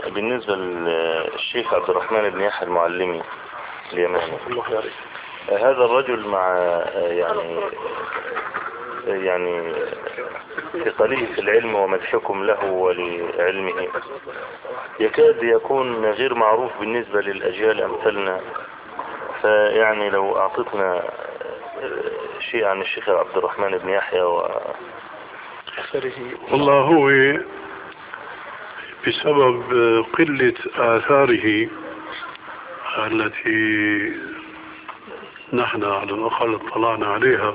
بالنسبة للشيخ عبد الرحمن بن يحيى المعلمي اليماني، هذا الرجل مع يعني ثقله في العلم ومدحكم له ولعلمه يكاد يكون غير معروف بالنسبة للأجيال أمثلنا. فيعني لو أعطتنا شيء عن الشيخ عبد الرحمن بن يحيى والله هو بسبب قلة آثاره التي نحن على الأقل اطلعنا عليها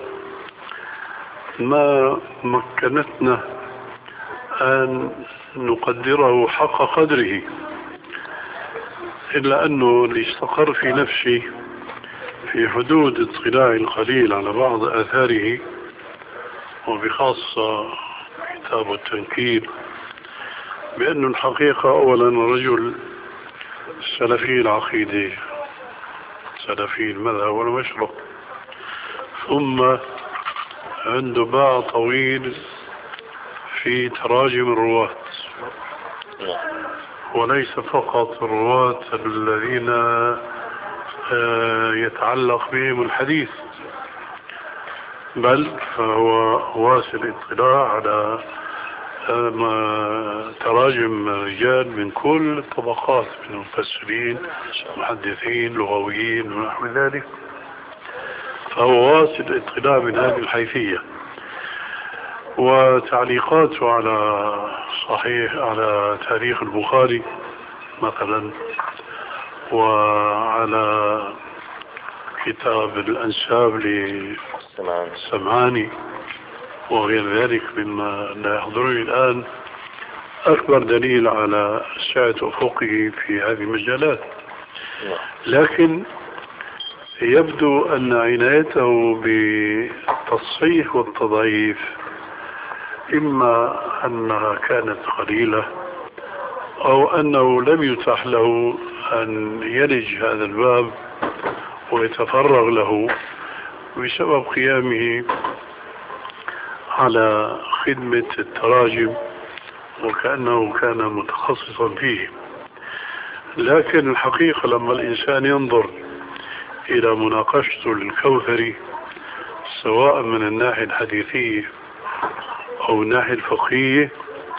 ما مكنتنا أن نقدره حق قدره، إلا أنه اللي استقر في نفسي في حدود اطلاعي القليل على بعض آثاره، وبخاصة كتاب التنكيل، بأن الحقيقة أولا رجل سلفي العقيدة، سلفي المذهب والمشرق، ثم عنده باع طويل في تراجم الرواة، وليس فقط الرواة الذين يتعلق بهم الحديث، بل هو واسع الاطلاع على تراجم رجال من كل الطبقات من المفسرين، محدثين، لغويين ونحو ذلك، فهو واسع الاطلاع من هذه الحيثية. وتعليقاته على تاريخ البخاري مثلا، وعلى كتاب الأنساب للسمعاني وغير ذلك مما لا يحضرني الآن، أكبر دليل على سعة أفقه في هذه المجالات. لكن يبدو أن عنايته بالتصحيح والتضعيف إما أنها كانت قليلة، أو أنه لم يتاح له أن يلج هذا الباب ويتفرغ له بسبب قيامه على خدمة التراجم، وكأنه كان متخصصا فيه. لكن الحقيقة لما الإنسان ينظر إلى مناقشته للكوثري سواء من الناحية الحديثية أو الناحية الفقهية،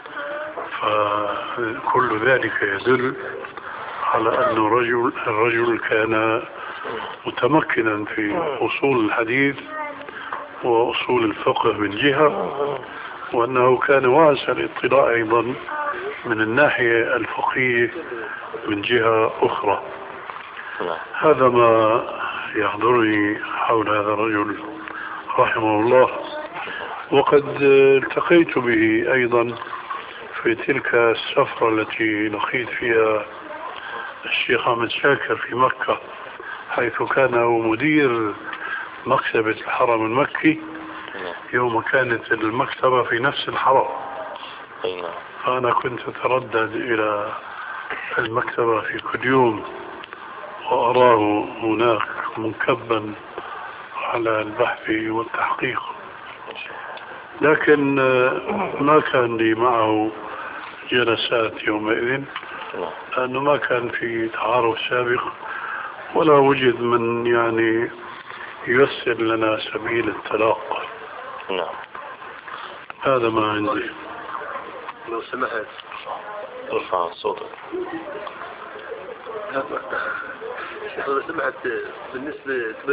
فكل ذلك يدل على أن الرجل كان متمكنا في أصول الحديث وأصول الفقه من جهة، وأنه كان واسع الاطلاع أيضا من الناحية الفقهية من جهة أخرى. هذا ما يحضرني حول هذا الرجل رحمه الله. وقد التقيت به أيضا في تلك السفرة التي لقيت فيها الشيخ أحمد شاكر في مكة، حيث كان هو مدير مكتبة الحرم المكي يوم كانت المكتبة في نفس الحرم. فأنا كنت أتردد إلى المكتبة في كل يوم وأراه هناك منكبا على البحث والتحقيق، لكن ما كان لي معه جلسات يومئذ، لأنه ما كان في تعارف سابق ولا وجد من يعني ييسر لنا سبيل التلاقى. هذا ما عندي. لو سمحت ارفع صوتك. لو سمحت بالنسبة